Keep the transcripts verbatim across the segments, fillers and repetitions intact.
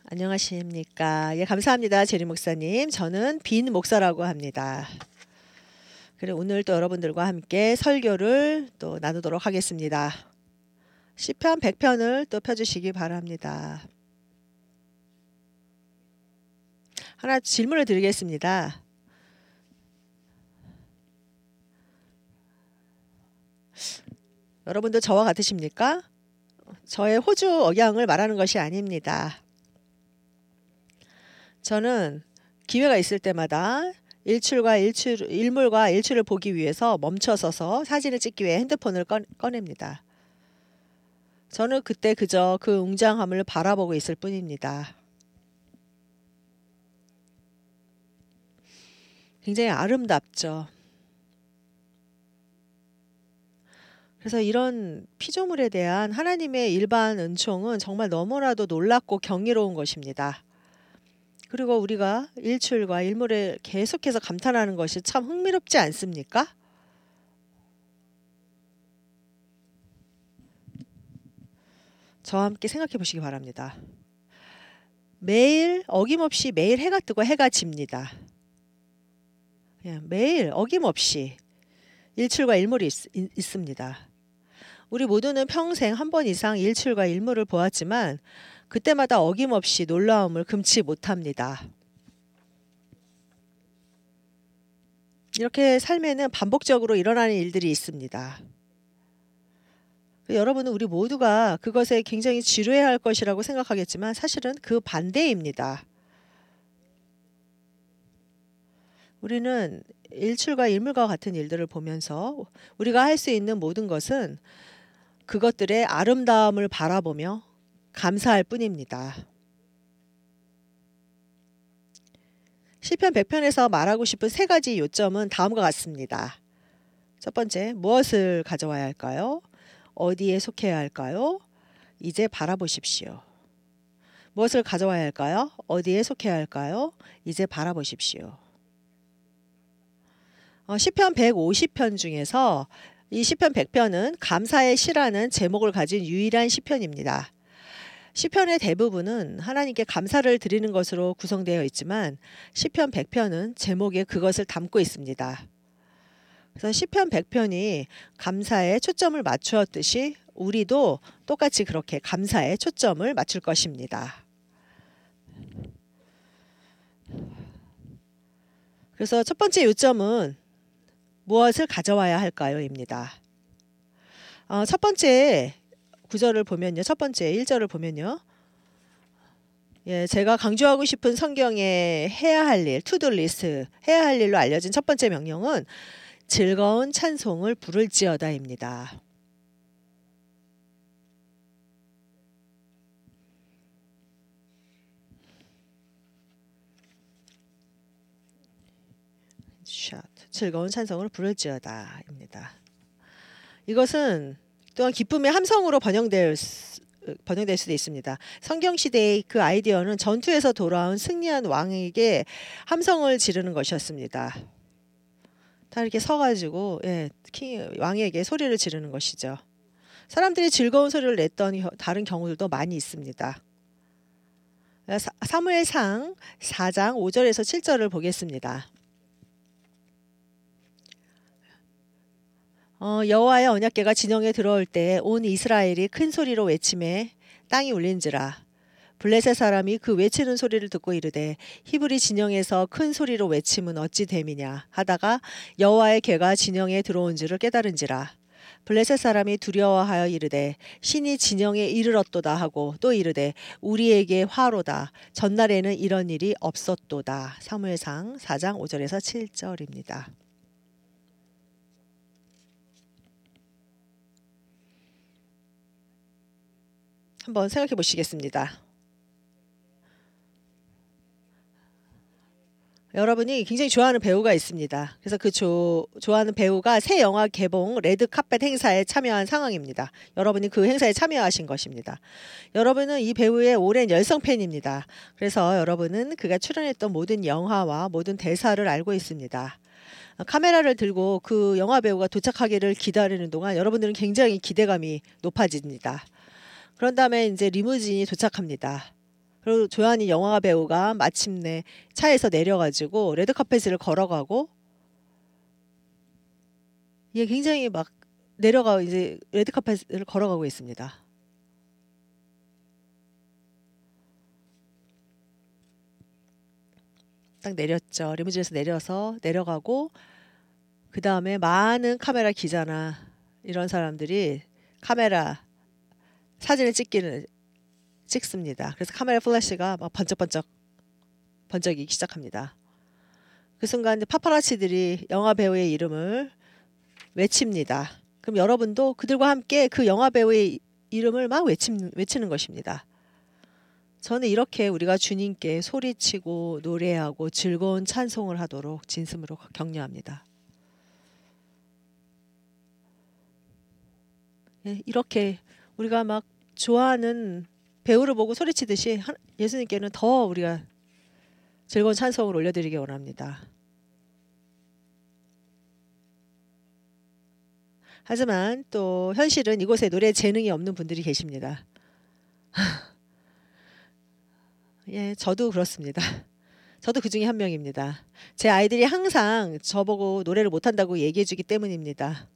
안녕하십니까. 예, 감사합니다. 제리 목사님. 저는 빈 목사라고 합니다. 그리고 오늘 또 여러분들과 함께 설교를 또 나누도록 하겠습니다. 시편 백 편을 또 펴주시기 바랍니다. 하나 질문을 드리겠습니다. 여러분도 저와 같으십니까? 저의 호주 억양을 말하는 것이 아닙니다. 저는 기회가 있을 때마다 일출과 일출, 일몰과 일출을 보기 위해서 멈춰서서 사진을 찍기 위해 핸드폰을 꺼, 꺼냅니다. 저는 그때 그저 그 웅장함을 바라보고 있을 뿐입니다. 굉장히 아름답죠. 그래서 이런 피조물에 대한 하나님의 일반 은총은 정말 너무나도 놀랍고 경이로운 것입니다. 그리고 우리가 일출과 일몰에 계속해서 감탄하는 것이 참 흥미롭지 않습니까? 저와 함께 생각해 보시기 바랍니다. 매일 어김없이 매일 해가 뜨고 해가 집니다. 매일 어김없이 일출과 일몰이 있, 있습니다. 우리 모두는 평생 한 번 이상 일출과 일몰을 보았지만 그때마다 어김없이 놀라움을 금치 못합니다. 이렇게 삶에는 반복적으로 일어나는 일들이 있습니다. 여러분은 우리 모두가 그것에 굉장히 지루해야 할 것이라고 생각하겠지만 사실은 그 반대입니다. 우리는 일출과 일몰과 같은 일들을 보면서 우리가 할 수 있는 모든 것은 그것들의 아름다움을 바라보며 감사할 뿐입니다. 시편 백 편에서 말하고 싶은 세 가지 요점은 다음과 같습니다. 첫 번째, 무엇을 가져와야 할까요? 어디에 속해야 할까요? 이제 바라보십시오. 무엇을 가져와야 할까요? 어디에 속해야 할까요? 이제 바라보십시오. 어, 시편 백오십 편 중에서 이 시편 백 편은 감사의 시라는 제목을 가진 유일한 시편입니다. 시편의 대부분은 하나님께 감사를 드리는 것으로 구성되어 있지만 시편 백 편은 제목에 그것을 담고 있습니다. 그래서 시편 백 편이 감사에 초점을 맞추었듯이 우리도 똑같이 그렇게 감사에 초점을 맞출 것입니다. 그래서 첫 번째 요점은 무엇을 가져와야 할까요?입니다. 어, 첫 번째 구절을 보면요. 첫 번째 일 절을 보면요. 예, 제가 강조하고 싶은 성경의 해야 할 일, 투두 리스트, 해야 할 일로 알려진 첫 번째 명령은 즐거운 찬송을 부를지어다입니다. 샷, 즐거운 찬송을 부를지어다입니다. 이것은 또한 기쁨의 함성으로 번역될, 번역될 수도 있습니다. 성경시대의 그 아이디어는 전투에서 돌아온 승리한 왕에게 함성을 지르는 것이었습니다. 다 이렇게 서가지고 예, king, 왕에게 소리를 지르는 것이죠. 사람들이 즐거운 소리를 냈던 다른 경우들도 많이 있습니다. 사무엘상 사 장 오 절에서 칠 절을 보겠습니다. 어, 여호와의 언약궤가 진영에 들어올 때 온 이스라엘이 큰 소리로 외치매 땅이 울린지라. 블레셋 사람이 그 외치는 소리를 듣고 이르되 히브리 진영에서 큰 소리로 외침은 어찌 됨이냐 하다가 여호와의 궤가 진영에 들어온 줄을 깨달은지라. 블레셋 사람이 두려워하여 이르되 신이 진영에 이르렀도다 하고 또 이르되 우리에게 화로다. 전날에는 이런 일이 없었도다. 사무엘상 사 장 오 절에서 칠 절입니다. 한번 생각해 보시겠습니다. 여러분이 굉장히 좋아하는 배우가 있습니다. 그래서 그 조, 좋아하는 배우가 새 영화 개봉 레드카펫 행사에 참여한 상황입니다. 여러분이 그 행사에 참여하신 것입니다. 여러분은 이 배우의 오랜 열성 팬입니다. 그래서 여러분은 그가 출연했던 모든 영화와 모든 대사를 알고 있습니다. 카메라를 들고 그 영화 배우가 도착하기를 기다리는 동안 여러분들은 굉장히 기대감이 높아집니다. 그런 다음에 이제 리무진이 도착합니다. 그리고 조한이 영화 배우가 마침내 차에서 내려가지고 레드카펫을 걸어가고 이게 굉장히 막 내려가 이제 레드카펫을 걸어가고 있습니다. 딱 내렸죠. 리무진에서 내려서 내려가고 그 다음에 많은 카메라 기자나 이런 사람들이 카메라 사진을 찍기는 찍습니다. 그래서 카메라 플래시가 막 번쩍번쩍 번쩍이기 시작합니다. 그 순간 파파라치들이 영화 배우의 이름을 외칩니다. 그럼 여러분도 그들과 함께 그 영화 배우의 이름을 막 외침, 외치는 것입니다. 저는 이렇게 우리가 주님께 소리치고 노래하고 즐거운 찬송을 하도록 진심으로 격려합니다. 이렇게 우리가 막 좋아하는 배우를 보고 소리치듯이 예수님께는 더 우리가 즐거운 찬송을 올려드리기 원합니다. 하지만 또 현실은 이곳에 노래 재능이 없는 분들이 계십니다. 예, 저도 그렇습니다. 저도 그 중에 한 명입니다. 제 아이들이 항상 저보고 노래를 못한다고 얘기해 주기 때문입니다.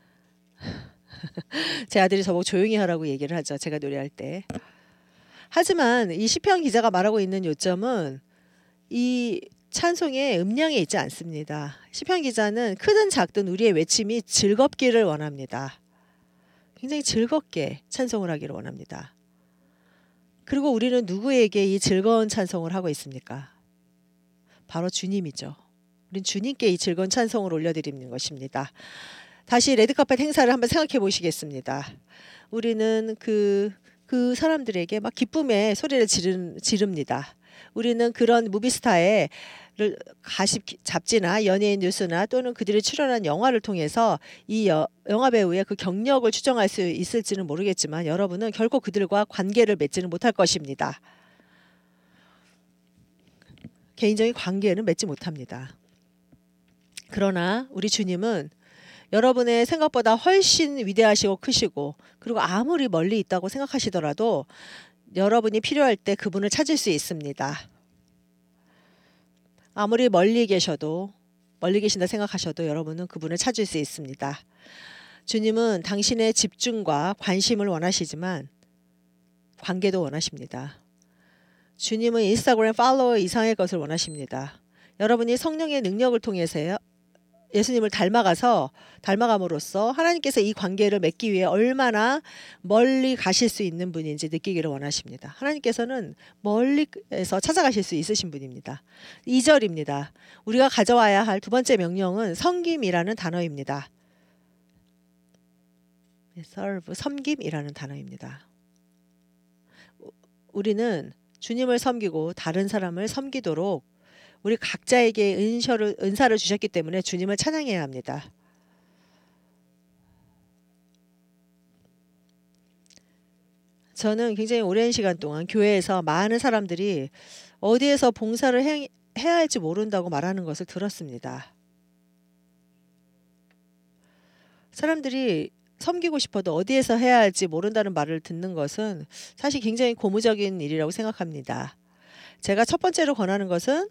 제 아들이 저보고 조용히 하라고 얘기를 하죠. 제가 노래할 때. 하지만 이 시편 기자가 말하고 있는 요점은 이 찬송의 음량에 있지 않습니다. 시편 기자는 크든 작든 우리의 외침이 즐겁기를 원합니다. 굉장히 즐겁게 찬송을 하기를 원합니다. 그리고 우리는 누구에게 이 즐거운 찬송을 하고 있습니까? 바로 주님이죠. 우린 주님께 이 즐거운 찬송을 올려드리는 것입니다. 다시 레드카펫 행사를 한번 생각해 보시겠습니다. 우리는 그, 그 사람들에게 막 기쁨의 소리를 지르, 지릅니다. 우리는 그런 무비스타의 가십 잡지나 연예인 뉴스나 또는 그들이 출연한 영화를 통해서 이 여, 영화 배우의 그 경력을 추정할 수 있을지는 모르겠지만 여러분은 결코 그들과 관계를 맺지는 못할 것입니다. 개인적인 관계는 맺지 못합니다. 그러나 우리 주님은 여러분의 생각보다 훨씬 위대하시고 크시고 그리고 아무리 멀리 있다고 생각하시더라도 여러분이 필요할 때 그분을 찾을 수 있습니다. 아무리 멀리 계셔도 멀리 계신다 생각하셔도 여러분은 그분을 찾을 수 있습니다. 주님은 당신의 집중과 관심을 원하시지만 관계도 원하십니다. 주님은 인스타그램 팔로워 이상의 것을 원하십니다. 여러분이 성령의 능력을 통해서 예수님을 닮아가서 닮아감으로써 하나님께서 이 관계를 맺기 위해 얼마나 멀리 가실 수 있는 분인지 느끼기를 원하십니다. 하나님께서는 멀리에서 찾아가실 수 있으신 분입니다. 이 절입니다. 우리가 가져와야 할 두 번째 명령은 섬김이라는 단어입니다. serve, 섬김이라는 단어입니다. 우리는 주님을 섬기고 다른 사람을 섬기도록 우리 각자에게 은사를, 은사를 주셨기 때문에 주님을 찬양해야 합니다. 저는 굉장히 오랜 시간 동안 교회에서 많은 사람들이 어디에서 봉사를 해, 해야 할지 모른다고 말하는 것을 들었습니다. 사람들이 섬기고 싶어도 어디에서 해야 할지 모른다는 말을 듣는 것은 사실 굉장히 고무적인 일이라고 생각합니다. 제가 첫 번째로 권하는 것은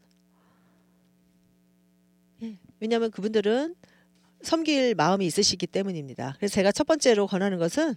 왜냐하면 그분들은 섬길 마음이 있으시기 때문입니다. 그래서 제가 첫 번째로 권하는 것은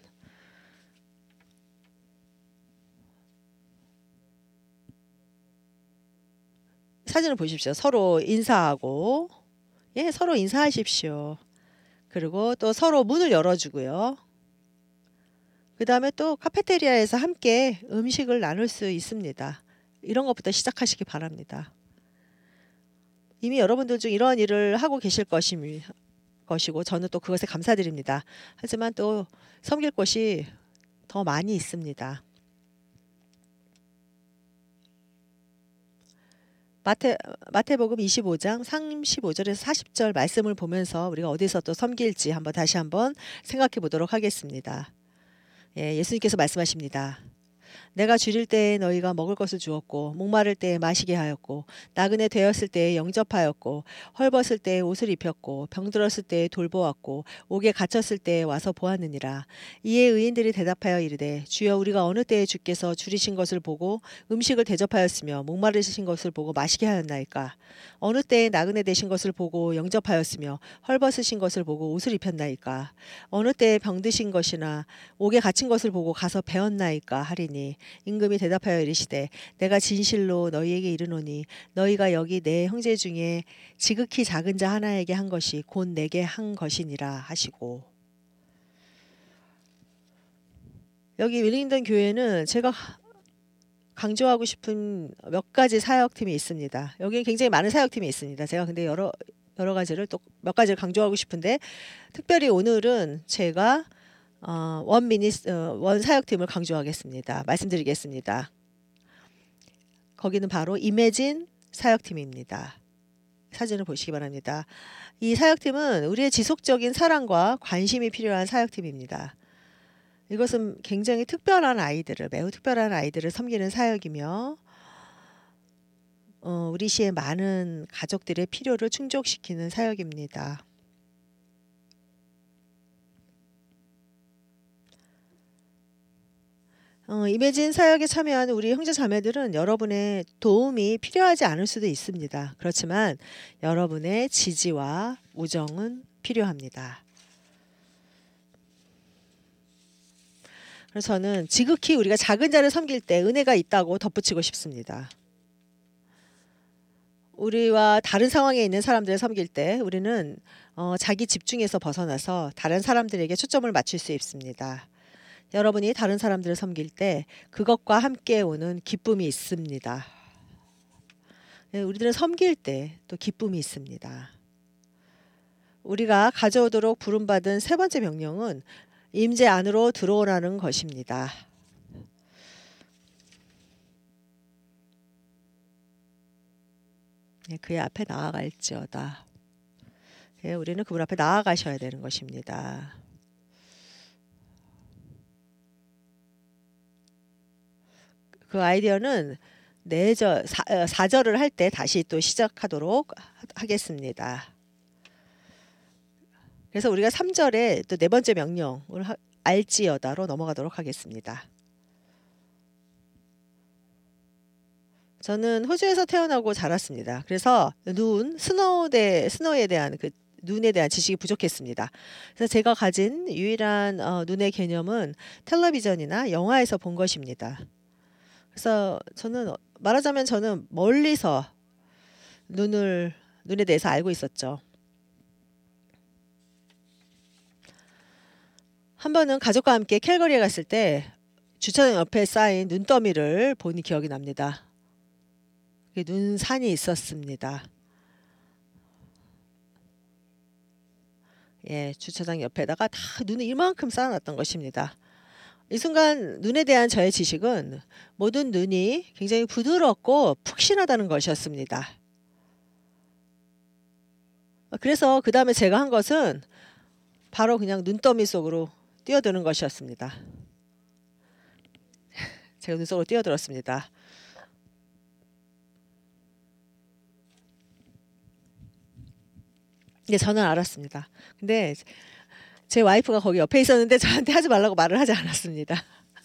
사진을 보십시오. 서로 인사하고 예, 서로 인사하십시오. 그리고 또 서로 문을 열어주고요. 그 다음에 또 카페테리아에서 함께 음식을 나눌 수 있습니다. 이런 것부터 시작하시기 바랍니다. 이미 여러분들 중 이런 일을 하고 계실 것이고 저는 또 그것에 감사드립니다. 하지만 또 섬길 곳이 더 많이 있습니다. 마태, 마태복음 이십오 장 삼십오 절에서 사십 절 말씀을 보면서 우리가 어디서 또 섬길지 한번 다시 한번 생각해 보도록 하겠습니다. 예, 예수님께서 말씀하십니다. 내가 줄일 때에 너희가 먹을 것을 주었고 목마를 때에 마시게 하였고 나그네 되었을 때에 영접하였고 헐벗을 때에 옷을 입혔고 병들었을 때에 돌보았고 옥에 갇혔을 때에 와서 보았느니라. 이에 의인들이 대답하여 이르되 주여 우리가 어느 때에 주께서 줄이신 것을 보고 음식을 대접하였으며 목마르신 것을 보고 마시게 하였나이까. 어느 때에 나그네 되신 것을 보고 영접하였으며 헐벗으신 것을 보고 옷을 입혔나이까. 어느 때에 병드신 것이나 옥에 갇힌 것을 보고 가서 배웠나이까 하리니 임금이 대답하여 이르시되 내가 진실로 너희에게 이르노니 너희가 여기 내 형제 중에 지극히 작은 자 하나에게 한 것이 곧 내게 한 것이니라 하시고. 여기 윌링턴 교회는 제가 강조하고 싶은 몇 가지 사역팀이 있습니다. 여기 굉장히 많은 사역팀이 있습니다. 제가 근데 여러 여러 가지를 또 몇 가지를 강조하고 싶은데 특별히 오늘은 제가 어, 원 미니 어, 원 사역팀을 강조하겠습니다. 말씀드리겠습니다. 거기는 바로 이매진 사역팀입니다. 사진을 보시기 바랍니다. 이 사역팀은 우리의 지속적인 사랑과 관심이 필요한 사역팀입니다. 이것은 굉장히 특별한 아이들을 매우 특별한 아이들을 섬기는 사역이며 어, 우리 시의 많은 가족들의 필요를 충족시키는 사역입니다. 어, 이매진 사역에 참여하는 우리 형제 자매들은 여러분의 도움이 필요하지 않을 수도 있습니다. 그렇지만 여러분의 지지와 우정은 필요합니다. 그래서 저는 지극히 우리가 작은 자를 섬길 때 은혜가 있다고 덧붙이고 싶습니다. 우리와 다른 상황에 있는 사람들을 섬길 때 우리는 어, 자기 집중에서 벗어나서 다른 사람들에게 초점을 맞출 수 있습니다. 여러분이 다른 사람들을 섬길 때 그것과 함께 오는 기쁨이 있습니다. 우리들은 섬길 때 또 기쁨이 있습니다. 우리가 가져오도록 부름받은 세 번째 명령은 임재 안으로 들어오라는 것입니다. 그의 앞에 나아갈지어다. 우리는 그분 앞에 나아가셔야 되는 것입니다. 그 아이디어는 네 절, 사 절을 할 때 다시 또 시작하도록 하겠습니다. 그래서 우리가 삼 절에 또 네 번째 명령을 알지어다로 넘어가도록 하겠습니다. 저는 호주에서 태어나고 자랐습니다. 그래서 눈, 스노우에 스노우에 대한 그 눈에 대한 지식이 부족했습니다. 그래서 제가 가진 유일한 어, 눈의 개념은 텔레비전이나 영화에서 본 것입니다. 그래서 저는 말하자면 저는 멀리서 눈을 눈에 대해서 알고 있었죠. 한 번은 가족과 함께 캘거리에 갔을 때 주차장 옆에 쌓인 눈더미를 본 기억이 납니다. 눈산이 있었습니다. 예, 주차장 옆에다가 다 눈을 이만큼 쌓아놨던 것입니다. 이 순간 눈에 대한 저의 지식은 모든 눈이 굉장히 부드럽고 푹신하다는 것이었습니다. 그래서 그 다음에 제가 한 것은 바로 그냥 눈더미 속으로 뛰어드는 것이었습니다. 제가 눈 속으로 뛰어들었습니다. 네, 저는 알았습니다. 근데 제 와이프가 거기 옆에 있었는데 저한테 하지 말라고 말을 하지 않았습니다.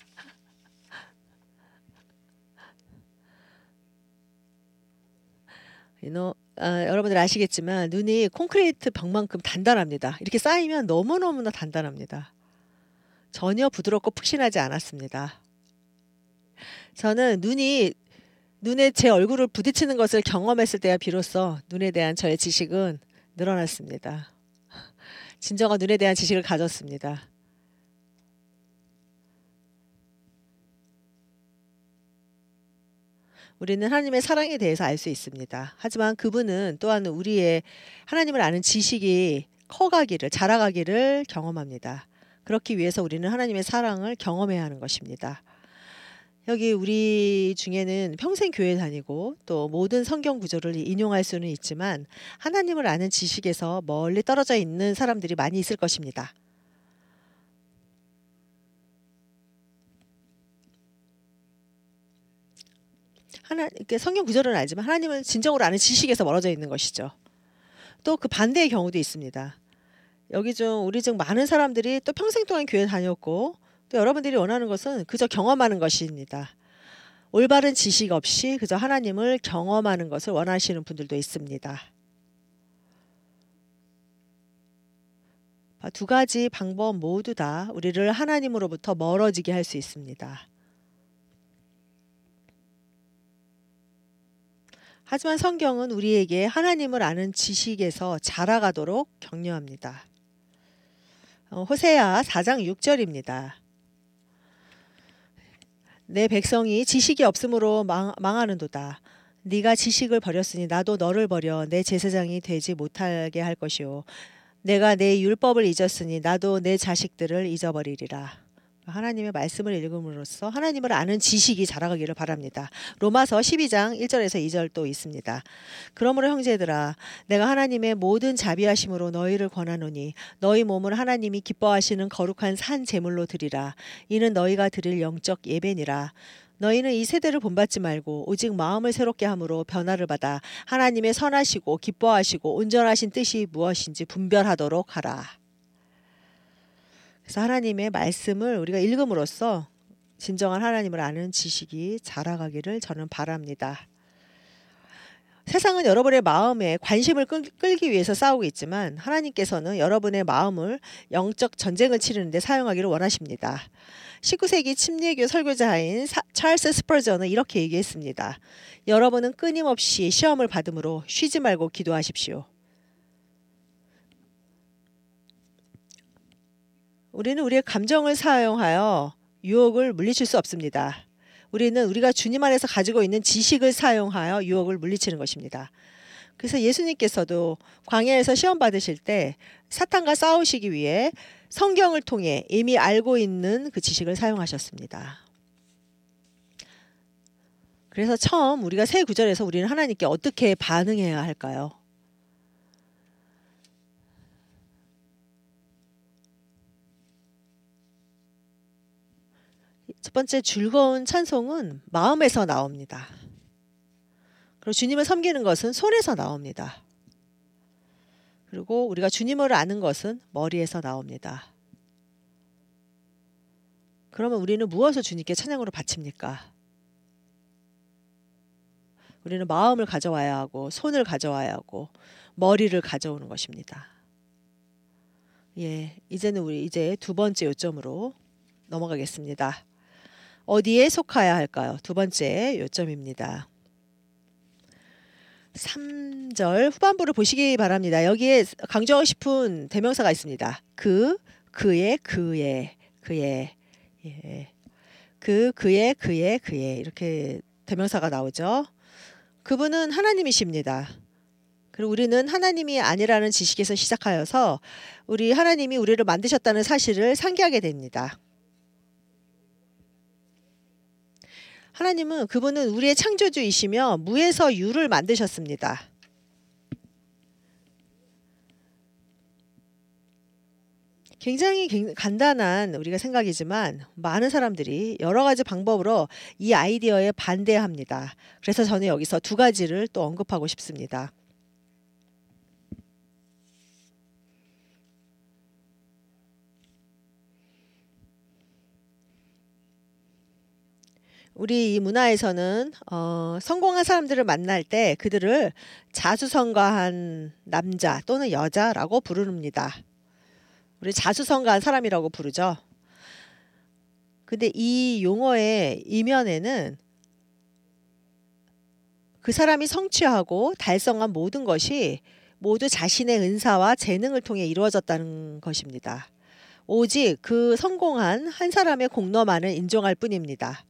you know, 아, 여러분들 아시겠지만 눈이 콘크리트 벽만큼 단단합니다. 이렇게 쌓이면 너무너무나 단단합니다. 전혀 부드럽고 푹신하지 않았습니다. 저는 눈이 눈에 제 얼굴을 부딪히는 것을 경험했을 때야 비로소 눈에 대한 저의 지식은 늘어났습니다. 진정한 눈에 대한 지식을 가졌습니다. 우리는 하나님의 사랑에 대해서 알 수 있습니다. 하지만 그분은 또한 우리의 하나님을 아는 지식이 커가기를, 자라가기를 경험합니다. 그렇기 위해서 우리는 하나님의 사랑을 경험해야 하는 것입니다. 여기 우리 중에는 평생 교회 다니고 또 모든 성경 구절을 인용할 수는 있지만 하나님을 아는 지식에서 멀리 떨어져 있는 사람들이 많이 있을 것입니다. 하나 이렇게 성경 구절은 알지만 하나님을 진정으로 아는 지식에서 멀어져 있는 것이죠. 또 그 반대의 경우도 있습니다. 여기 중 우리 중 많은 사람들이 또 평생 동안 교회 다녔고 또 여러분들이 원하는 것은 그저 경험하는 것입니다. 올바른 지식 없이 그저 하나님을 경험하는 것을 원하시는 분들도 있습니다. 두 가지 방법 모두 다 우리를 하나님으로부터 멀어지게 할 수 있습니다. 하지만 성경은 우리에게 하나님을 아는 지식에서 자라가도록 격려합니다. 호세아 사 장 육 절입니다. 내 백성이 지식이 없으므로 망, 망하는도다. 네가 지식을 버렸으니 나도 너를 버려 내 제사장이 되지 못하게 할 것이요. 내가 내 율법을 잊었으니 나도 내 자식들을 잊어버리리라. 하나님의 말씀을 읽음으로써 하나님을 아는 지식이 자라가기를 바랍니다. 로마서 십이 장 일 절에서 이 절 또 있습니다. 그러므로 형제들아 내가 하나님의 모든 자비하심으로 너희를 권하노니 너희 몸을 하나님이 기뻐하시는 거룩한 산 제물로 드리라. 이는 너희가 드릴 영적 예배니라. 너희는 이 세대를 본받지 말고 오직 마음을 새롭게 함으로 변화를 받아 하나님의 선하시고 기뻐하시고 온전하신 뜻이 무엇인지 분별하도록 하라. 그래서 하나님의 말씀을 우리가 읽음으로써 진정한 하나님을 아는 지식이 자라가기를 저는 바랍니다. 세상은 여러분의 마음에 관심을 끌, 끌기 위해서 싸우고 있지만 하나님께서는 여러분의 마음을 영적 전쟁을 치르는 데 사용하기를 원하십니다. 십구 세기 침례교 설교자인 사, 찰스 스퍼전은 이렇게 얘기했습니다. 여러분은 끊임없이 시험을 받음으로 쉬지 말고 기도하십시오. 우리는 우리의 감정을 사용하여 유혹을 물리칠 수 없습니다. 우리는 우리가 주님 안에서 가지고 있는 지식을 사용하여 유혹을 물리치는 것입니다. 그래서 예수님께서도 광야에서 시험 받으실 때 사탄과 싸우시기 위해 성경을 통해 이미 알고 있는 그 지식을 사용하셨습니다. 그래서 처음 우리가 새 구절에서 우리는 하나님께 어떻게 반응해야 할까요? 첫 번째 즐거운 찬송은 마음에서 나옵니다. 그리고 주님을 섬기는 것은 손에서 나옵니다. 그리고 우리가 주님을 아는 것은 머리에서 나옵니다. 그러면 우리는 무엇을 주님께 찬양으로 바칩니까? 우리는 마음을 가져와야 하고 손을 가져와야 하고 머리를 가져오는 것입니다. 예, 이제는 우리 이제 두 번째 요점으로 넘어가겠습니다. 어디에 속하야 할까요? 두 번째 요점입니다. 삼 절 후반부를 보시기 바랍니다. 여기에 강조하고 싶은 대명사가 있습니다. 그, 그의, 그의, 그의, 예. 그, 그의, 그의, 그의 이렇게 대명사가 나오죠. 그분은 하나님이십니다. 그리고 우리는 하나님이 아니라는 지식에서 시작하여서 우리 하나님이 우리를 만드셨다는 사실을 상기하게 됩니다. 하나님은 그분은 우리의 창조주이시며 무에서 유를 만드셨습니다. 굉장히 간단한 우리가 생각이지만 많은 사람들이 여러 가지 방법으로 이 아이디어에 반대합니다. 그래서 저는 여기서 두 가지를 또 언급하고 싶습니다. 우리 이 문화에서는 어, 성공한 사람들을 만날 때 그들을 자수성가한 남자 또는 여자라고 부릅니다. 우리 자수성가한 사람이라고 부르죠. 근데 이 용어의 이면에는 그 사람이 성취하고 달성한 모든 것이 모두 자신의 은사와 재능을 통해 이루어졌다는 것입니다. 오직 그 성공한 한 사람의 공로만을 인정할 뿐입니다.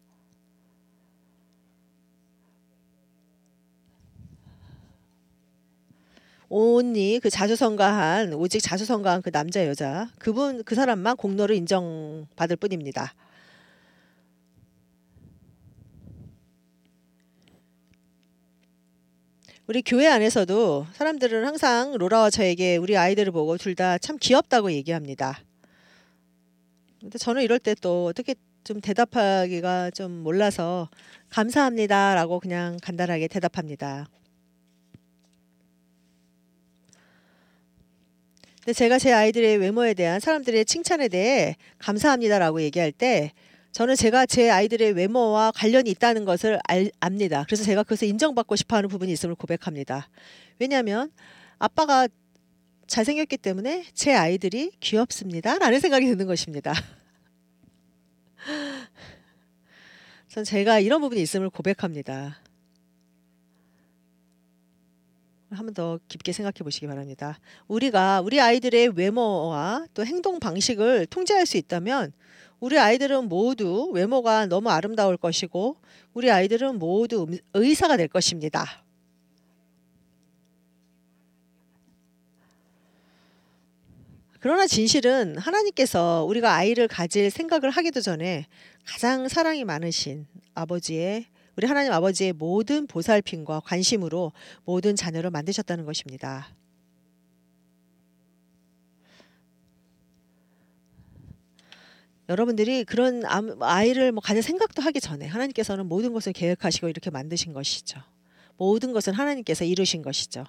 온니 그 자수성가한 오직 자수성가한 그 남자 여자 그분 그 사람만 공로를 인정받을 뿐입니다. 우리 교회 안에서도 사람들은 항상 로라와 저에게 우리 아이들을 보고 둘 다 참 귀엽다고 얘기합니다. 근데 저는 이럴 때 또 어떻게 좀 대답하기가 좀 몰라서 감사합니다라고 그냥 간단하게 대답합니다. 근데 제가 제 아이들의 외모에 대한 사람들의 칭찬에 대해 감사합니다라고 얘기할 때 저는 제가 제 아이들의 외모와 관련이 있다는 것을 알, 압니다. 그래서 제가 그것을 인정받고 싶어하는 부분이 있음을 고백합니다. 왜냐하면 아빠가 잘생겼기 때문에 제 아이들이 귀엽습니다 라는 생각이 드는 것입니다. 전 제가 이런 부분이 있음을 고백합니다. 한 번 더 깊게 생각해 보시기 바랍니다. 우리가 우리 아이들의 외모와 또 행동 방식을 통제할 수 있다면 우리 아이들은 모두 외모가 너무 아름다울 것이고 우리 아이들은 모두 의사가 될 것입니다. 그러나 진실은 하나님께서 우리가 아이를 가질 생각을 하기도 전에 가장 사랑이 많으신 아버지의 우리 하나님 아버지의 모든 보살핌과 관심으로 모든 자녀를 만드셨다는 것입니다. 여러분들이 그런 아이를 뭐 가질 생각도 하기 전에 하나님께서는 모든 것을 계획하시고 이렇게 만드신 것이죠. 모든 것은 하나님께서 이루신 것이죠.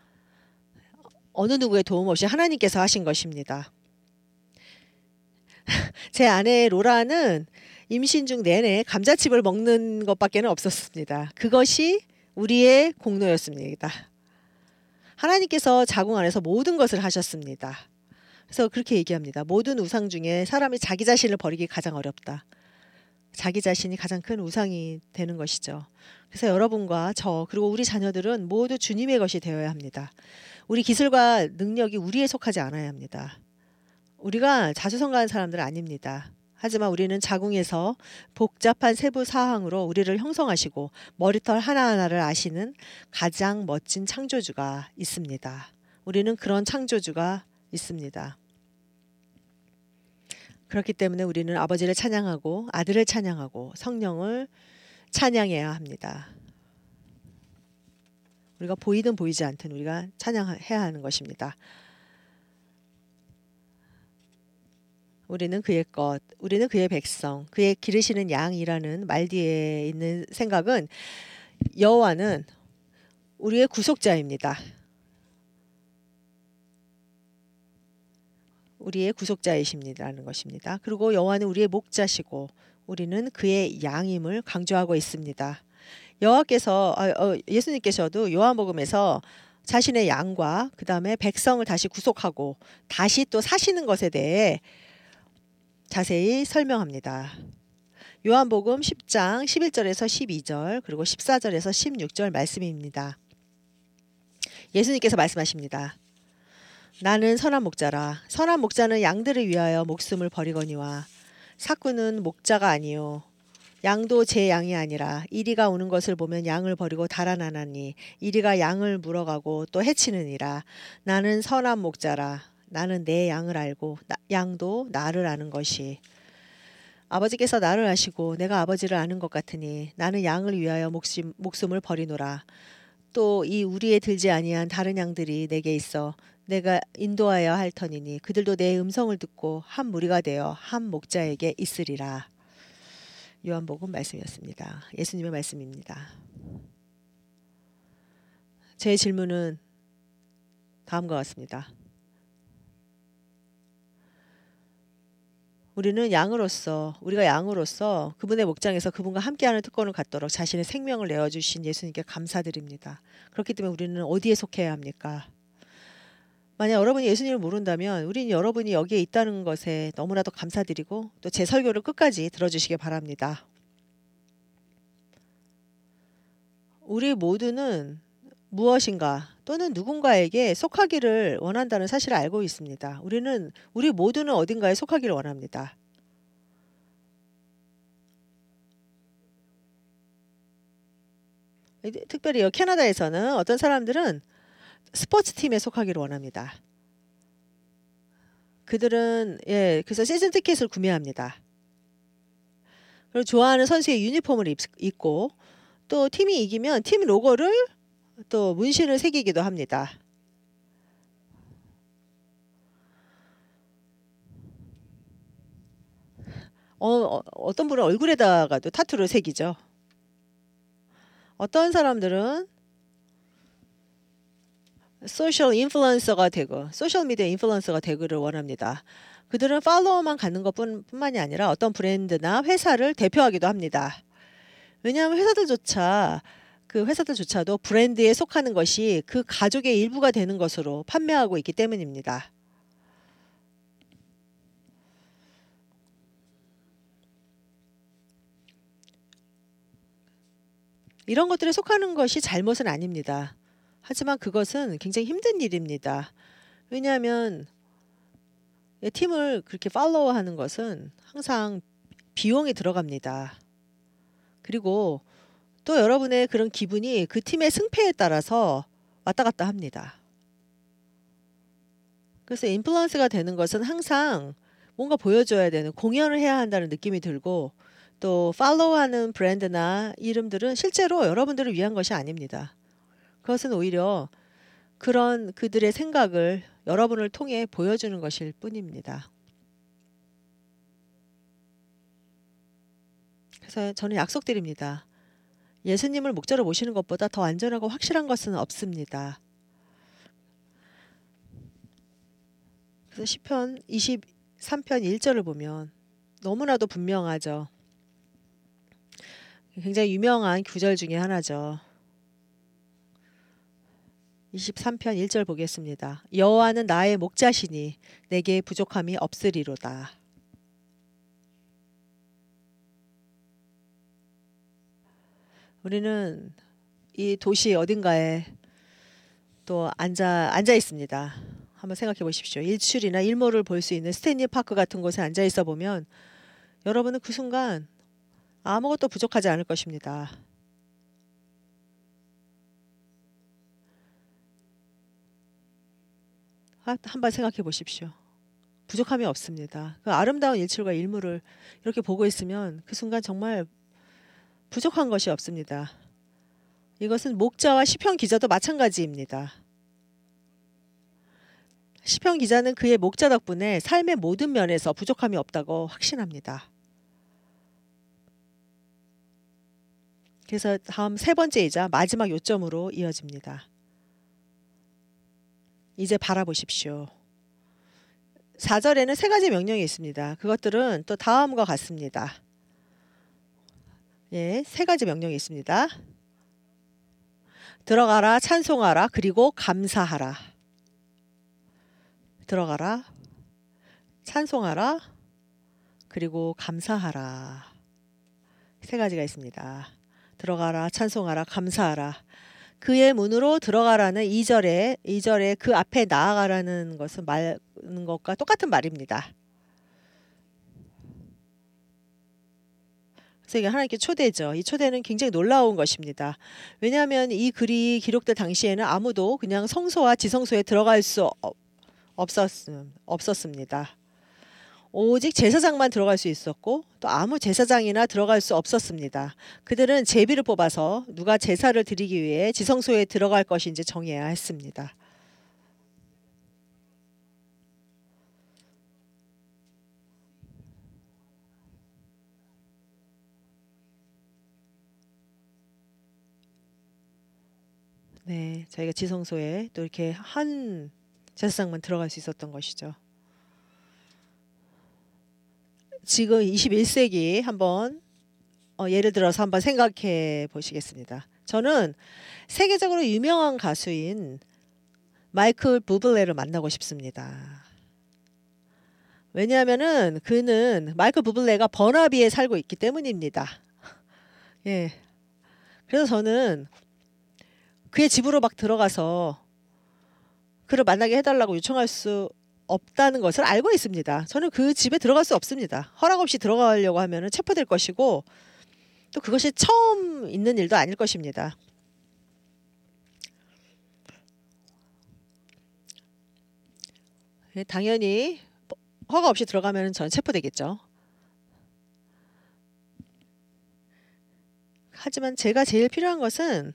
어느 누구의 도움 없이 하나님께서 하신 것입니다. 제 아내 로라는 임신 중 내내 감자칩을 먹는 것밖에는 없었습니다. 그것이 우리의 공로였습니다. 하나님께서 자궁 안에서 모든 것을 하셨습니다. 그래서 그렇게 얘기합니다. 모든 우상 중에 사람이 자기 자신을 버리기 가장 어렵다. 자기 자신이 가장 큰 우상이 되는 것이죠. 그래서 여러분과 저 그리고 우리 자녀들은 모두 주님의 것이 되어야 합니다. 우리 기술과 능력이 우리에 속하지 않아야 합니다. 우리가 자수성가한 사람들은 아닙니다. 하지만 우리는 자궁에서 복잡한 세부 사항으로 우리를 형성하시고 머리털 하나하나를 아시는 가장 멋진 창조주가 있습니다. 우리는 그런 창조주가 있습니다. 그렇기 때문에 우리는 아버지를 찬양하고 아들을 찬양하고 성령을 찬양해야 합니다. 우리가 보이든 보이지 않든 우리가 찬양해야 하는 것입니다. 우리는 그의 것, 우리는 그의 백성, 그의 기르시는 양이라는 말 뒤에 있는 생각은 여호와는 우리의 구속자입니다. 우리의 구속자이십니다라는 것입니다. 그리고 여호와는 우리의 목자시고 우리는 그의 양임을 강조하고 있습니다. 여호와께서 어, 예수님께서도 요한복음에서 자신의 양과 그 다음에 백성을 다시 구속하고 다시 또 사시는 것에 대해 자세히 설명합니다. 요한복음 십 장 십일 절에서 십이 절 그리고 십사 절에서 십육 절 말씀입니다. 예수님께서 말씀하십니다. 나는 선한 목자라. 선한 목자는 양들을 위하여 목숨을 버리거니와 삭구는 목자가 아니요 양도 제 양이 아니라 이리가 오는 것을 보면 양을 버리고 달아나나니 이리가 양을 물어가고 또 해치느니라. 나는 선한 목자라. 나는 내 양을 알고 나, 양도 나를 아는 것이 아버지께서 나를 아시고 내가 아버지를 아는 것 같으니 나는 양을 위하여 목숨, 목숨을 버리노라. 또 이 우리에 들지 아니한 다른 양들이 내게 있어 내가 인도하여 할 터니니 그들도 내 음성을 듣고 한 무리가 되어 한 목자에게 있으리라. 요한복음 말씀이었습니다. 예수님의 말씀입니다. 제 질문은 다음과 같습니다. 우리는 양으로서 우리가 양으로서 그분의 목장에서 그분과 함께하는 특권을 갖도록 자신의 생명을 내어주신 예수님께 감사드립니다. 그렇기 때문에 우리는 어디에 속해야 합니까? 만약 여러분이 예수님을 모른다면 우리는 여러분이 여기에 있다는 것에 너무나도 감사드리고 또 제 설교를 끝까지 들어주시기 바랍니다. 우리 모두는 무엇인가 또는 누군가에게 속하기를 원한다는 사실을 알고 있습니다. 우리는 우리 모두는 어딘가에 속하기를 원합니다. 특별히 캐나다에서는 어떤 사람들은 스포츠팀에 속하기를 원합니다. 그들은 예, 그래서 시즌 티켓을 구매합니다. 그리고 좋아하는 선수의 유니폼을 입, 입고 또 팀이 이기면 팀 로고를 또 문신을 새기기도 합니다. 어, 어, 어떤 분은 얼굴에다가도 타투를 새기죠. 어떤 사람들은 소셜 인플루언서가 되고 소셜미디어 인플루언서가 되기를 원합니다. 그들은 팔로워만 갖는 것뿐만이 아니라 어떤 브랜드나 회사를 대표하기도 합니다. 왜냐하면 회사들조차 그 회사들조차도 브랜드에 속하는 것이 그 가족의 일부가 되는 것으로 판매하고 있기 때문입니다. 이런 것들에 속하는 것이 잘못은 아닙니다. 하지만 그것은 굉장히 힘든 일입니다. 왜냐하면 팀을 그렇게 팔로우하는 것은 항상 비용이 들어갑니다. 그리고 또 여러분의 그런 기분이 그 팀의 승패에 따라서 왔다 갔다 합니다. 그래서 인플루언서가 되는 것은 항상 뭔가 보여줘야 되는, 공연을 해야 한다는 느낌이 들고, 또 팔로우하는 브랜드나 이름들은 실제로 여러분들을 위한 것이 아닙니다. 그것은 오히려 그런 그들의 생각을 여러분을 통해 보여주는 것일 뿐입니다. 그래서 저는 약속드립니다. 예수님을 목자로 모시는 것보다 더 안전하고 확실한 것은 없습니다. 그래서 시편 이십삼 편 일 절을 보면 너무나도 분명하죠. 굉장히 유명한 구절 중에 하나죠. 이십삼 편 일 절 보겠습니다. 여호와는 나의 목자시니 내게 부족함이 없으리로다. 우리는 이 도시 어딘가에 또 앉아 앉아 있습니다. 한번 생각해 보십시오. 일출이나 일몰을 볼 수 있는 스탠리 파크 같은 곳에 앉아 있어 보면 여러분은 그 순간 아무것도 부족하지 않을 것입니다. 한번 생각해 보십시오. 부족함이 없습니다. 그 아름다운 일출과 일몰을 이렇게 보고 있으면 그 순간 정말 부족한 것이 없습니다. 이것은 목자와 시편 기자도 마찬가지입니다. 시편 기자는 그의 목자 덕분에 삶의 모든 면에서 부족함이 없다고 확신합니다. 그래서 다음 세 번째이자 마지막 요점으로 이어집니다. 이제 바라보십시오. 사 절에는 세 가지 명령이 있습니다. 그것들은 또 다음과 같습니다. 예, 세 가지 명령이 있습니다. 들어가라, 찬송하라, 그리고 감사하라. 들어가라, 찬송하라, 그리고 감사하라. 세 가지가 있습니다. 들어가라, 찬송하라, 감사하라. 그의 문으로 들어가라는 이 절에 이 절에 그 앞에 나아가라는 것은 말하는 것과 똑같은 말입니다. 그래서 이게 하나님께 초대죠. 이 초대는 굉장히 놀라운 것입니다. 왜냐하면 이 글이 기록될 당시에는 아무도 그냥 성소와 지성소에 들어갈 수 없었, 없었습니다. 오직 제사장만 들어갈 수 있었고 또 아무 제사장이나 들어갈 수 없었습니다. 그들은 제비를 뽑아서 누가 제사를 드리기 위해 지성소에 들어갈 것인지 정해야 했습니다. 네, 저희가 지성소에 또 이렇게 한 제사장만 들어갈 수 있었던 것이죠. 지금 이십일 세기 한번 어, 예를 들어서 한번 생각해 보시겠습니다. 저는 세계적으로 유명한 가수인 마이클 부블레를 만나고 싶습니다. 왜냐하면은 그는 마이클 부블레가 버나비에 살고 있기 때문입니다. 예. 그래서 저는 그의 집으로 막 들어가서 그를 만나게 해달라고 요청할 수 없다는 것을 알고 있습니다. 저는 그 집에 들어갈 수 없습니다. 허락 없이 들어가려고 하면 체포될 것이고 또 그것이 처음 있는 일도 아닐 것입니다. 당연히 허가 없이 들어가면 저는 체포되겠죠. 하지만 제가 제일 필요한 것은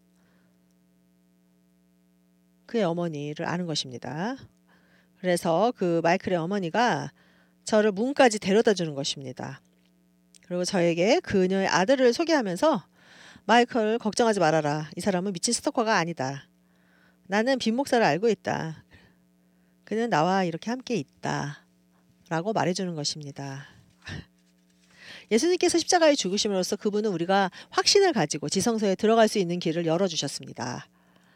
그의 어머니를 아는 것입니다. 그래서 그 마이클의 어머니가 저를 문까지 데려다 주는 것입니다. 그리고 저에게 그녀의 아들을 소개하면서 마이클 걱정하지 말아라. 이 사람은 미친 스토커가 아니다. 나는 빈 목사를 알고 있다. 그는 나와 이렇게 함께 있다. 라고 말해주는 것입니다. 예수님께서 십자가에 죽으심으로써 그분은 우리가 확신을 가지고 지성소에 들어갈 수 있는 길을 열어주셨습니다.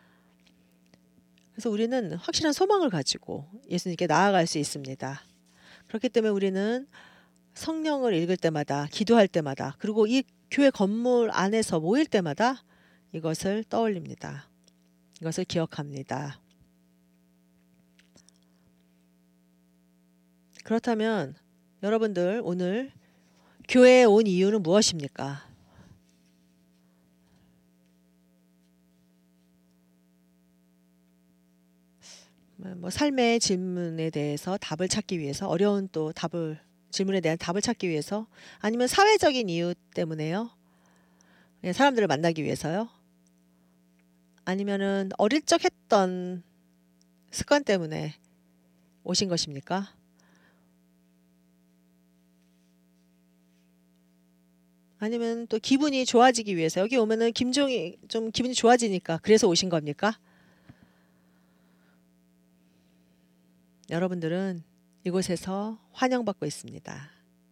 그래서 우리는 확실한 소망을 가지고 예수님께 나아갈 수 있습니다. 그렇기 때문에 우리는 성령을 읽을 때마다, 기도할 때마다, 그리고 이 교회 건물 안에서 모일 때마다 이것을 떠올립니다. 이것을 기억합니다. 그렇다면 여러분들 오늘 교회에 온 이유는 무엇입니까? 뭐 삶의 질문에 대해서 답을 찾기 위해서, 어려운 또 답을 질문에 대한 답을 찾기 위해서, 아니면 사회적인 이유 때문에요? 사람들을 만나기 위해서요? 아니면은 어릴 적 했던 습관 때문에 오신 것입니까? 아니면 또 기분이 좋아지기 위해서, 여기 오면은 김종이 좀 기분이 좋아지니까 그래서 오신 겁니까? 여러분들은 이곳에서 환영받고 있습니다.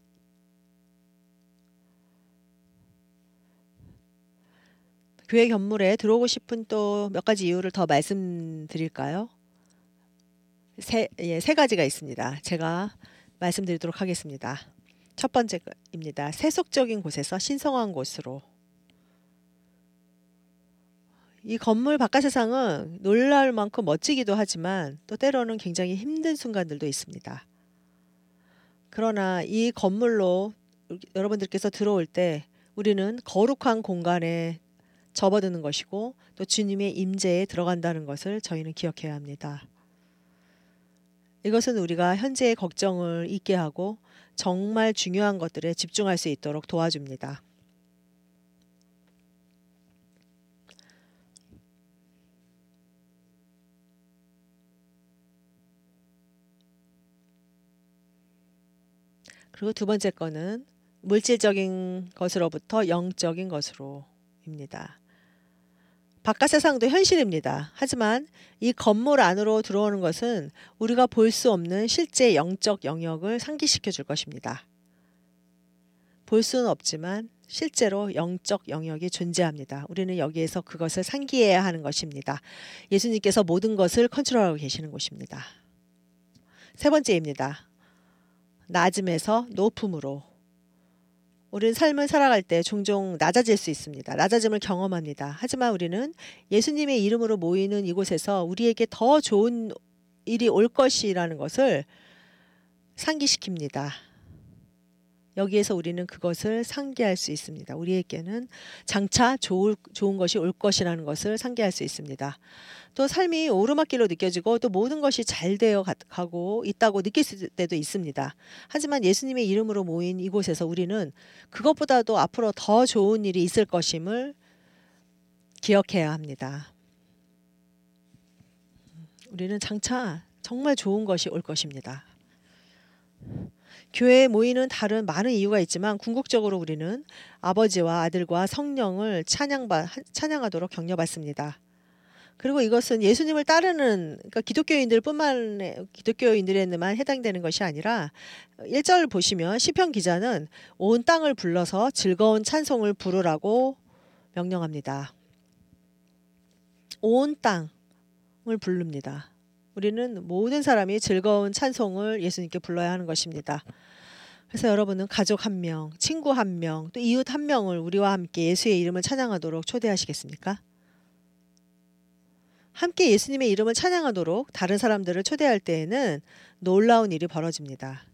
교회 건물에 들어오고 싶은 또 몇 가지 이유를 더 말씀드릴까요? 세, 예, 세 가지가 있습니다. 제가 말씀드리도록 하겠습니다. 첫 번째입니다. 세속적인 곳에서 신성한 곳으로. 이 건물 바깥 세상은 놀라울 만큼 멋지기도 하지만 또 때로는 굉장히 힘든 순간들도 있습니다. 그러나 이 건물로 여러분들께서 들어올 때 우리는 거룩한 공간에 접어드는 것이고 또 주님의 임재에 들어간다는 것을 저희는 기억해야 합니다. 이것은 우리가 현재의 걱정을 잊게 하고 정말 중요한 것들에 집중할 수 있도록 도와줍니다. 그리고 두 번째 거는 물질적인 것으로부터 영적인 것으로입니다. 바깥 세상도 현실입니다. 하지만 이 건물 안으로 들어오는 것은 우리가 볼 수 없는 실제 영적 영역을 상기시켜 줄 것입니다. 볼 수는 없지만 실제로 영적 영역이 존재합니다. 우리는 여기에서 그것을 상기해야 하는 것입니다. 예수님께서 모든 것을 컨트롤하고 계시는 곳입니다. 세 번째입니다. 낮음에서 높음으로. 우리는 삶을 살아갈 때 종종 낮아질 수 있습니다. 낮아짐을 경험합니다. 하지만 우리는 예수님의 이름으로 모이는 이곳에서 우리에게 더 좋은 일이 올 것이라는 것을 상기시킵니다. 여기에서 우리는 그것을 상기할 수 있습니다. 우리에게는 장차 좋을, 좋은 것이 올 것이라는 것을 상기할 수 있습니다. 또 삶이 오르막길로 느껴지고 또 모든 것이 잘 되어 가고 있다고 느낄 때도 있습니다. 하지만 예수님의 이름으로 모인 이곳에서 우리는 그것보다도 앞으로 더 좋은 일이 있을 것임을 기억해야 합니다. 우리는 장차 정말 좋은 것이 올 것입니다. 교회에 모이는 다른 많은 이유가 있지만 궁극적으로 우리는 아버지와 아들과 성령을 찬양받, 찬양하도록 격려받습니다. 그리고 이것은 예수님을 따르는 그러니까 기독교인들 뿐만 기독교인들에만 해당되는 것이 아니라 일 절 보시면 시편 기자는 온 땅을 불러서 즐거운 찬송을 부르라고 명령합니다. 온 땅을 부릅니다. 우리는 모든 사람이 즐거운 찬송을 예수님께 불러야 하는 것입니다. 그래서 여러분은 가족 한 명, 친구 한 명, 또 이웃 한 명을 우리와 함께 예수의 이름을 찬양하도록 초대하시겠습니까? 함께 예수님의 이름을 찬양하도록 다른 사람들을 초대할 때에는 놀라운 일이 벌어집니다.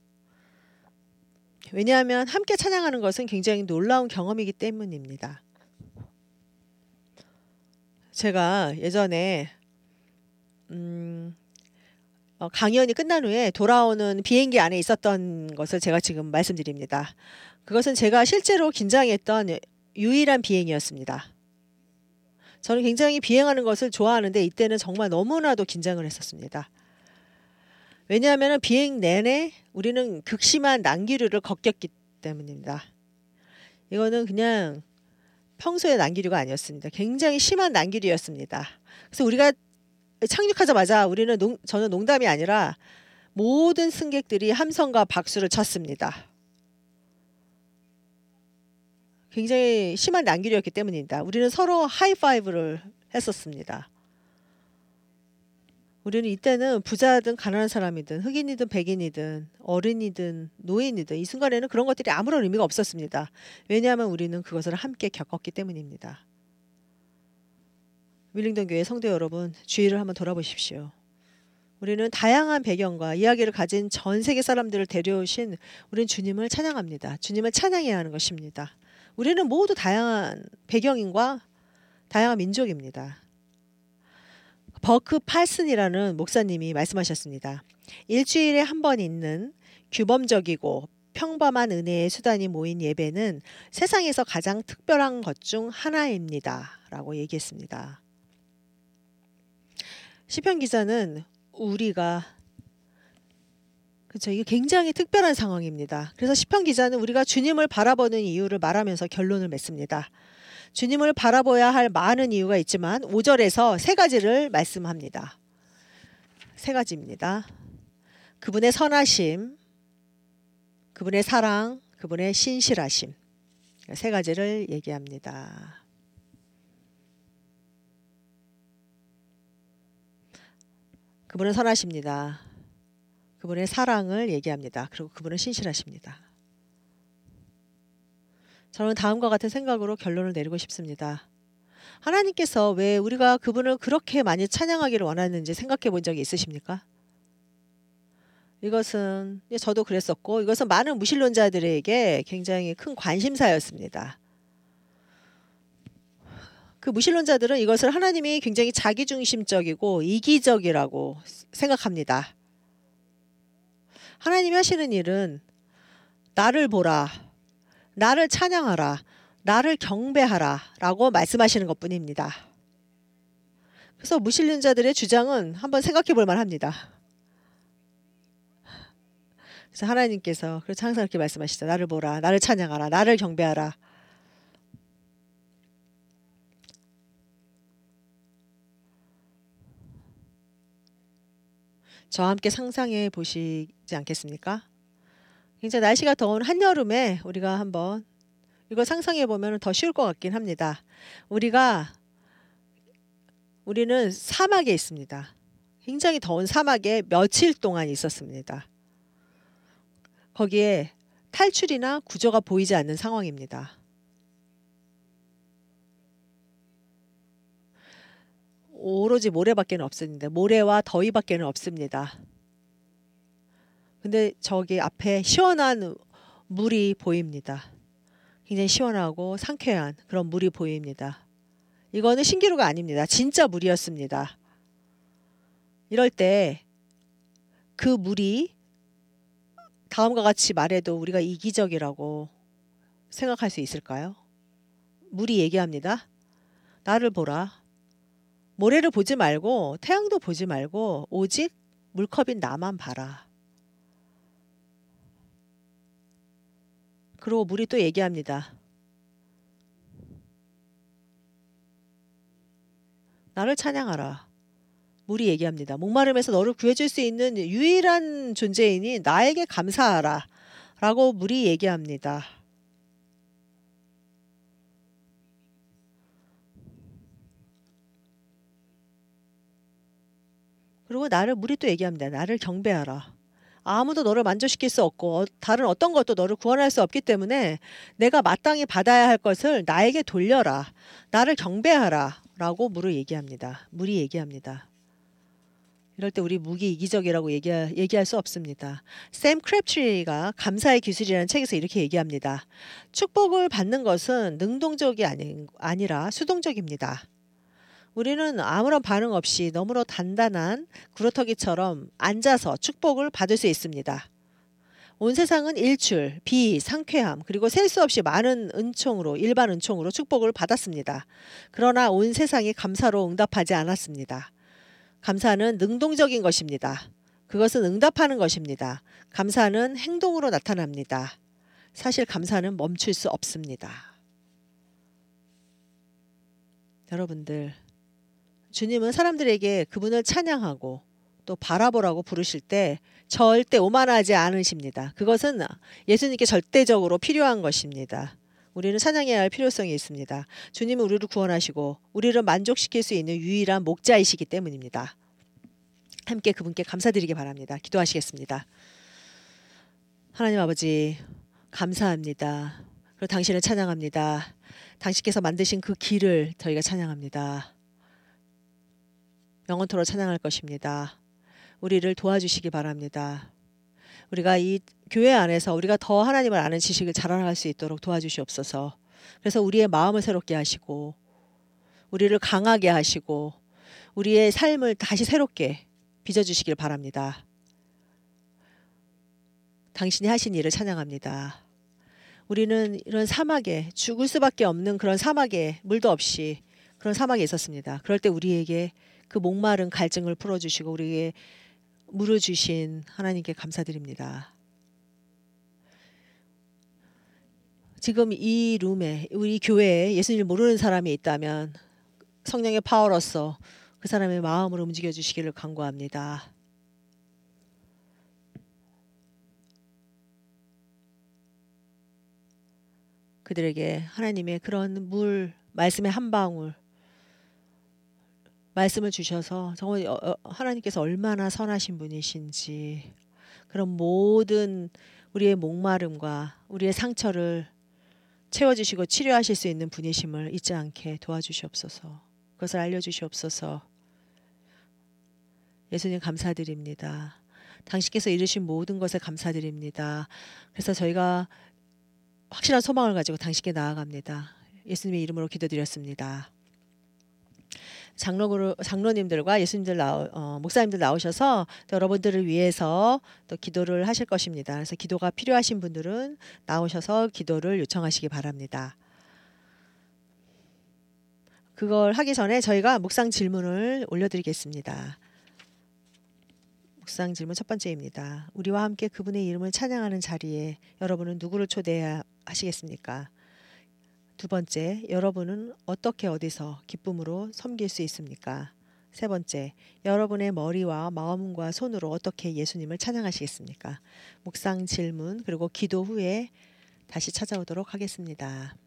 왜냐하면 함께 찬양하는 것은 굉장히 놀라운 경험이기 때문입니다. 제가 예전에 음, 어, 강연이 끝난 후에 돌아오는 비행기 안에 있었던 것을 제가 지금 말씀드립니다. 그것은 제가 실제로 긴장했던 유일한 비행이었습니다. 저는 굉장히 비행하는 것을 좋아하는데 이때는 정말 너무나도 긴장을 했었습니다. 왜냐하면 비행 내내 우리는 극심한 난기류를 겪었기 때문입니다. 이거는 그냥 평소의 난기류가 아니었습니다. 굉장히 심한 난기류였습니다. 그래서 우리가 착륙하자마자 우리는 농, 저는 농담이 아니라 모든 승객들이 함성과 박수를 쳤습니다. 굉장히 심한 난기류였기 때문입니다. 우리는 서로 하이파이브를 했었습니다. 우리는 이때는 부자든 가난한 사람이든 흑인이든 백인이든 어른이든 노인이든 이 순간에는 그런 것들이 아무런 의미가 없었습니다. 왜냐하면 우리는 그것을 함께 겪었기 때문입니다. 윌링턴 교회 성도 여러분, 주의를 한번 돌아보십시오. 우리는 다양한 배경과 이야기를 가진 전 세계 사람들을 데려오신 우리는 주님을 찬양합니다. 주님을 찬양해야 하는 것입니다. 우리는 모두 다양한 배경인과 다양한 민족입니다. 버크 팔슨이라는 목사님이 말씀하셨습니다. 일주일에 한 번 있는 규범적이고 평범한 은혜의 수단이 모인 예배는 세상에서 가장 특별한 것 중 하나입니다. 라고 얘기했습니다. 시편 기자는 우리가 그렇죠. 이게 굉장히 특별한 상황입니다. 그래서 시편 기자는 우리가 주님을 바라보는 이유를 말하면서 결론을 맺습니다. 주님을 바라봐야 할 많은 이유가 있지만 오 절에서 세 가지를 말씀합니다. 세 가지입니다. 그분의 선하심, 그분의 사랑, 그분의 신실하심. 세 가지를 얘기합니다. 그분은 선하십니다. 그분의 사랑을 얘기합니다. 그리고 그분은 신실하십니다. 저는 다음과 같은 생각으로 결론을 내리고 싶습니다. 하나님께서 왜 우리가 그분을 그렇게 많이 찬양하기를 원하는지 생각해 본 적이 있으십니까? 이것은 저도 그랬었고 이것은 많은 무신론자들에게 굉장히 큰 관심사였습니다. 그 무신론자들은 이것을 하나님이 굉장히 자기중심적이고 이기적이라고 생각합니다. 하나님이 하시는 일은 나를 보라, 나를 찬양하라, 나를 경배하라 라고 말씀하시는 것뿐입니다. 그래서 무신론자들의 주장은 한번 생각해 볼 만합니다. 그래서 하나님께서 그래서 항상 이렇게 말씀하시죠. 나를 보라, 나를 찬양하라, 나를 경배하라. 저와 함께 상상해 보시지 않겠습니까? 굉장히 날씨가 더운 한여름에 우리가 한번 이거 상상해 보면 더 쉬울 것 같긴 합니다. 우리가 우리는 사막에 있습니다. 굉장히 더운 사막에 며칠 동안 있었습니다. 거기에 탈출이나 구조가 보이지 않는 상황입니다. 오로지 모래밖에 없습니다. 모래와 더위밖에 없습니다. 근데 저기 앞에 시원한 물이 보입니다. 굉장히 시원하고 상쾌한 그런 물이 보입니다. 이거는 신기루가 아닙니다. 진짜 물이었습니다. 이럴 때 그 물이 다음과 같이 말해도 우리가 이기적이라고 생각할 수 있을까요? 물이 얘기합니다. 나를 보라. 모래를 보지 말고 태양도 보지 말고 오직 물컵인 나만 봐라. 그리고 물이 또 얘기합니다. 나를 찬양하라. 물이 얘기합니다. 목마름에서 너를 구해줄 수 있는 유일한 존재이니 나에게 감사하라. 라고 물이 얘기합니다. 그리고 나를 물이 또 얘기합니다. 나를 경배하라. 아무도 너를 만족시킬 수 없고 다른 어떤 것도 너를 구원할 수 없기 때문에 내가 마땅히 받아야 할 것을 나에게 돌려라. 나를 경배하라. 라고 물을 얘기합니다. 물이 얘기합니다. 이럴 때 우리 무기 이기적이라고 얘기할, 얘기할 수 없습니다. 샘 크랩트리가 감사의 기술이라는 책에서 이렇게 얘기합니다. 축복을 받는 것은 능동적이 아니, 아니라 수동적입니다. 우리는 아무런 반응 없이 너무나 단단한 구러터기처럼 앉아서 축복을 받을 수 있습니다. 온 세상은 일출, 비, 상쾌함 그리고 셀 수 없이 많은 은총으로 일반 은총으로 축복을 받았습니다. 그러나 온 세상이 감사로 응답하지 않았습니다. 감사는 능동적인 것입니다. 그것은 응답하는 것입니다. 감사는 행동으로 나타납니다. 사실 감사는 멈출 수 없습니다. 여러분들, 주님은 사람들에게 그분을 찬양하고 또 바라보라고 부르실 때 절대 오만하지 않으십니다. 그것은 예수님께 절대적으로 필요한 것입니다. 우리는 찬양해야 할 필요성이 있습니다. 주님은 우리를 구원하시고 우리를 만족시킬 수 있는 유일한 목자이시기 때문입니다. 함께 그분께 감사드리기 바랍니다. 기도하시겠습니다. 하나님 아버지, 감사합니다. 그리고 당신을 찬양합니다. 당신께서 만드신 그 길을 저희가 찬양합니다. 영원토록 찬양할 것입니다. 우리를 도와주시기 바랍니다. 우리가 이 교회 안에서 우리가 더 하나님을 아는 지식을 자라나갈 수 있도록 도와주시옵소서. 그래서 우리의 마음을 새롭게 하시고 우리를 강하게 하시고 우리의 삶을 다시 새롭게 빚어주시길 바랍니다. 당신이 하신 일을 찬양합니다. 우리는 이런 사막에 죽을 수밖에 없는 그런 사막에 물도 없이 그런 사막에 있었습니다. 그럴 때 우리에게 그 목마른 갈증을 풀어주시고 우리에게 물을 주신 하나님께 감사드립니다. 지금 이 룸에 우리 교회에 예수님을 모르는 사람이 있다면 성령의 파워로서 그 사람의 마음을 움직여 주시기를 간구합니다. 그들에게 하나님의 그런 물, 말씀의 한 방울, 말씀을 주셔서 정말 하나님께서 얼마나 선하신 분이신지 그런 모든 우리의 목마름과 우리의 상처를 채워주시고 치료하실 수 있는 분이심을 잊지 않게 도와주시옵소서. 그것을 알려주시옵소서. 예수님 감사드립니다. 당신께서 이루신 모든 것에 감사드립니다. 그래서 저희가 확실한 소망을 가지고 당신께 나아갑니다. 예수님의 이름으로 기도드렸습니다. 장로, 장로님들과 예수님들 나오, 어, 목사님들 나오셔서 또 여러분들을 위해서 또 기도를 하실 것입니다. 그래서 기도가 필요하신 분들은 나오셔서 기도를 요청하시기 바랍니다. 그걸 하기 전에 저희가 묵상 질문을 올려드리겠습니다. 묵상 질문 첫 번째입니다. 우리와 함께 그분의 이름을 찬양하는 자리에 여러분은 누구를 초대하시겠습니까? 두 번째, 여러분은 어떻게 어디서 기쁨으로 섬길 수 있습니까? 세 번째, 여러분의 머리와 마음과 손으로 어떻게 예수님을 찬양하시겠습니까? 묵상 질문 그리고 기도 후에 다시 찾아오도록 하겠습니다.